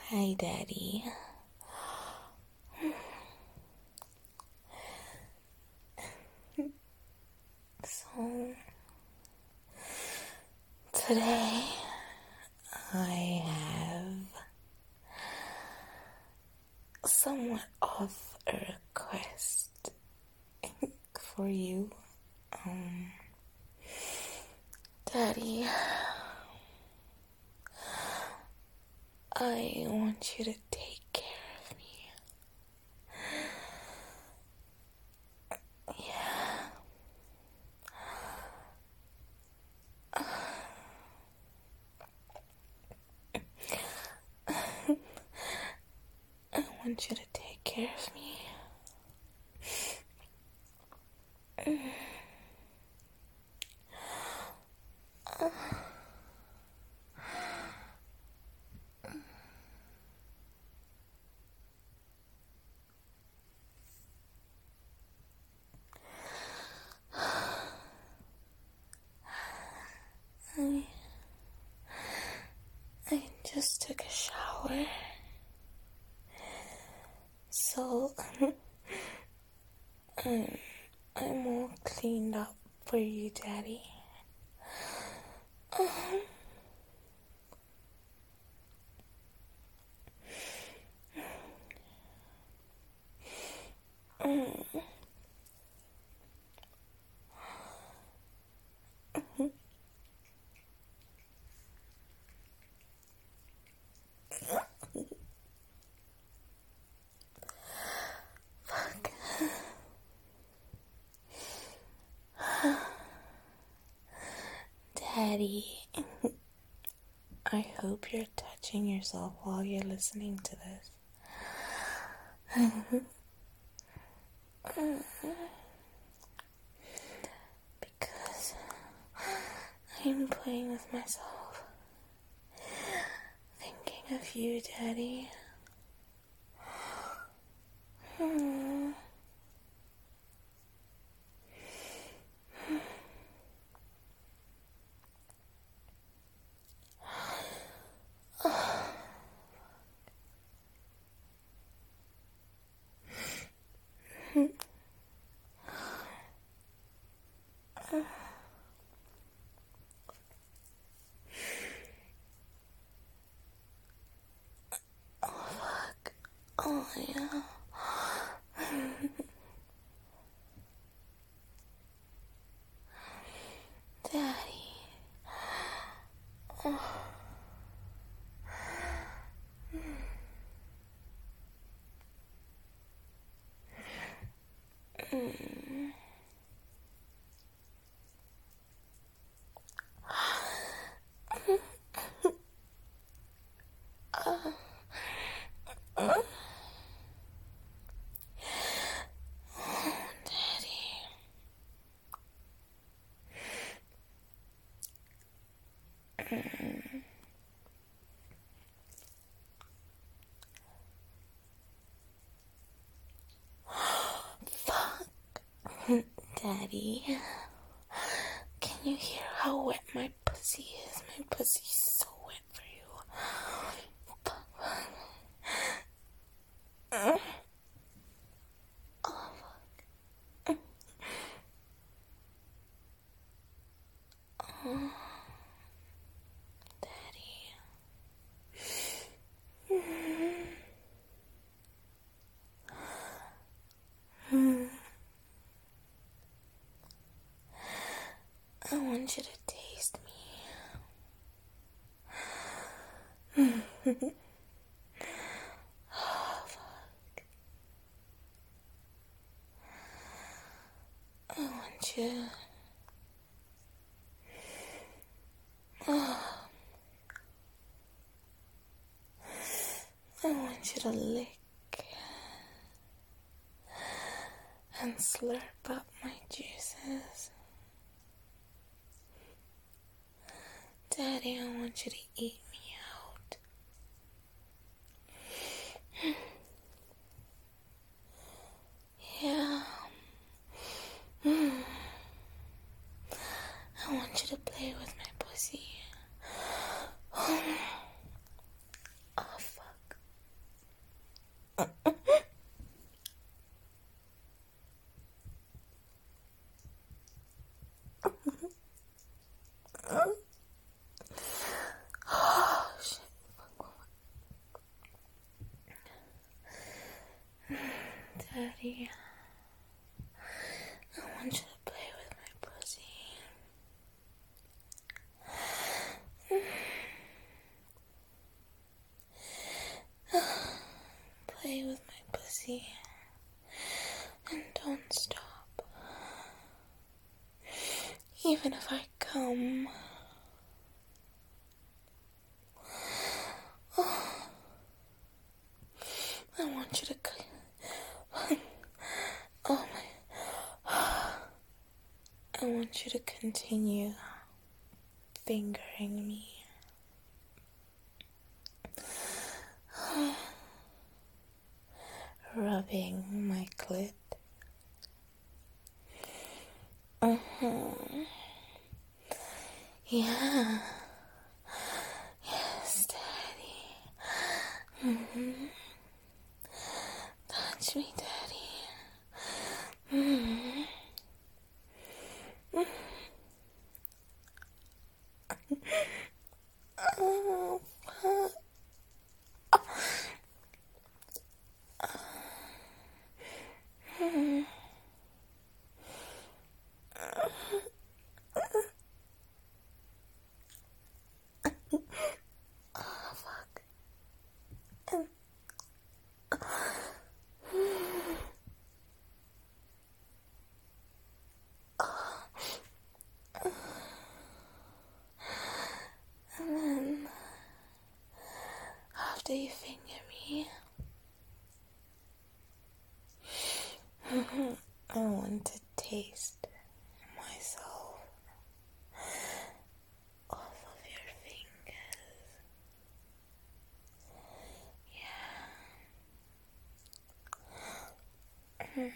Hi, Daddy. So, today I have somewhat of a request for you. Daddy, I want you to take care of me. Yeah. I want you to take care of me. I just took a shower. So, I'm all cleaned up for you, Daddy. Daddy, I hope you're touching yourself while you're listening to this. Because I'm playing with myself, thinking of you, Daddy. Oh, yeah. Daddy. Daddy, can you hear how wet my pussy is? My pussy's so wet for you. Daddy. I want you to taste me. Oh, fuck. I want you. Oh. I want you to lick and slurp up my juices. Daddy, I want you to eat me out. Yeah. I want you to play with my pussy. Oh, fuck. daddy. I want you to play with my pussy. Play with my pussy. And don't stop. Even if I come. I want you to. Oh my. I want you to continue fingering me. Rubbing my clit. Yeah. Yes, Daddy. Touch me, Daddy. Oh, fuck. And then, after you finger me, I want to taste myself off of your fingers. Yeah.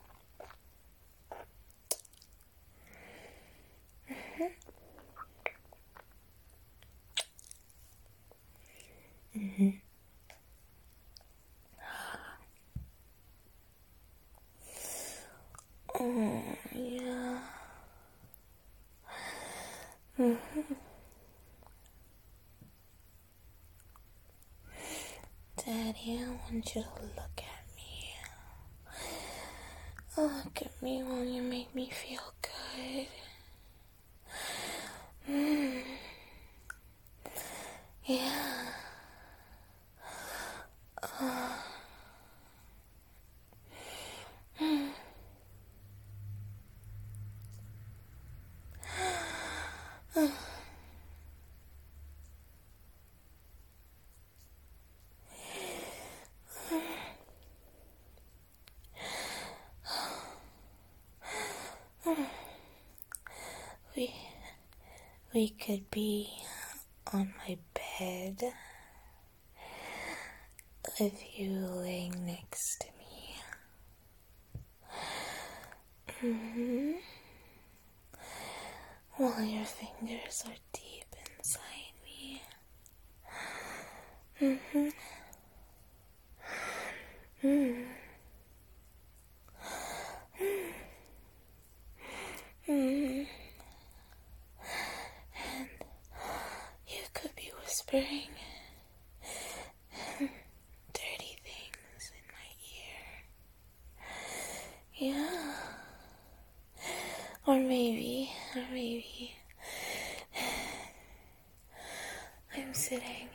Oh, yeah. Daddy, I want you to look at me. Look at me while you make me feel good. Yeah. We could be on my bed with you laying next to me. While your fingers are deep inside me. And you could be whispering dirty things in my ear. Yeah. Or maybe I'm sitting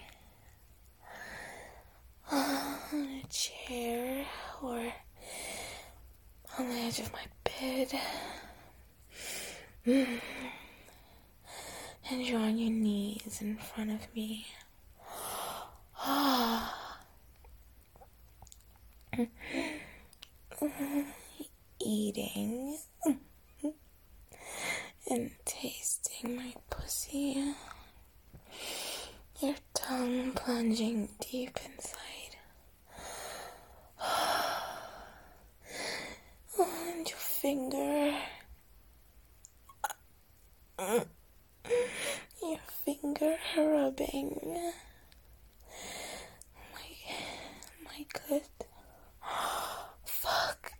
on a chair or on the edge of my bed. And you're on your knees in front of me. Eating and tasting my pussy. Your tongue plunging deep inside. And your finger. Your finger rubbing my clit. Fuck.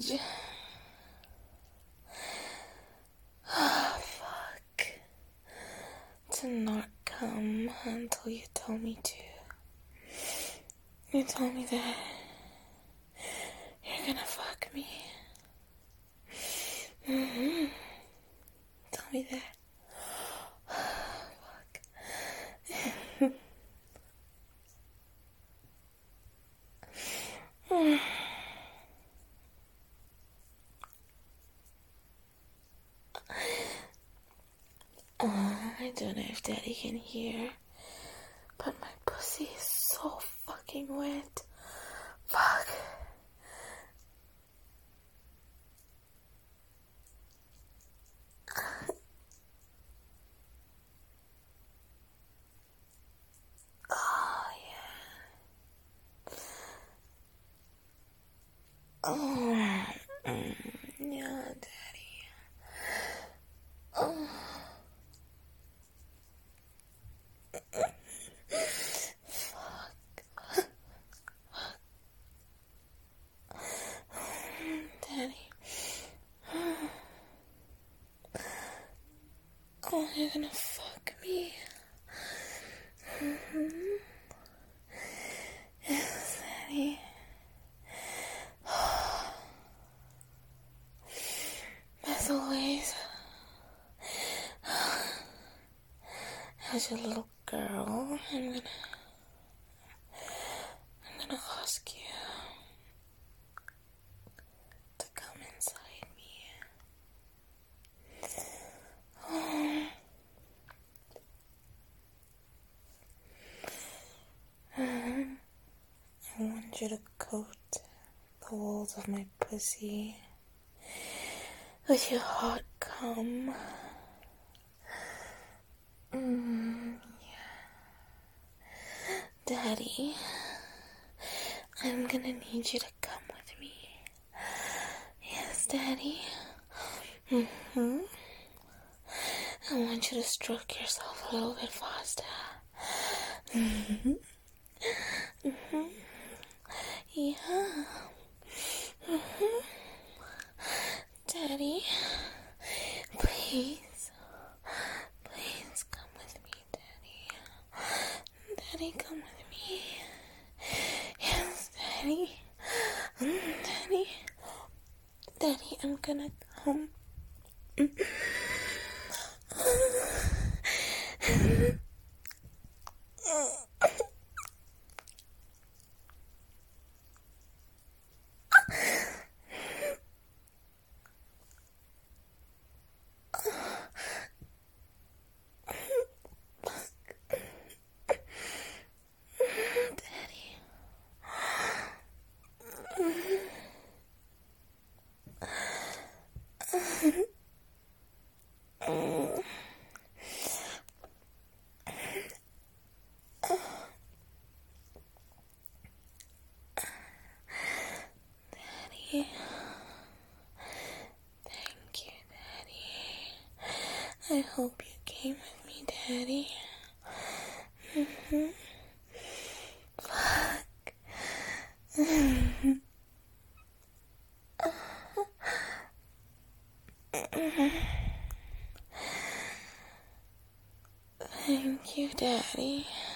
rage. Oh, fuck. To not come until you told me to. You told me that you're gonna fuck me. Tell me that. Fuck. I don't know if Daddy can hear, but my pussy is so fucking wet. Fuck. Oh, yeah. Oh, yeah, Daddy. Oh. Daddy. Oh, you're gonna fuck me. Yes, Daddy. As always, as your little girl, I'm gonna ask you to come inside me. I want you to coat the walls of my pussy with your hot cum. Yeah. Daddy, I'm gonna need you to come with me. Yes, Daddy. I want you to stroke yourself a little bit faster. Yeah. Daddy, please. Please come with me, Daddy. Daddy, come with me. Yes, Daddy. Daddy. Daddy, I'm gonna come. Daddy. Thank you, Daddy. I hope you came with me, Daddy. Fuck. Thank you, Daddy.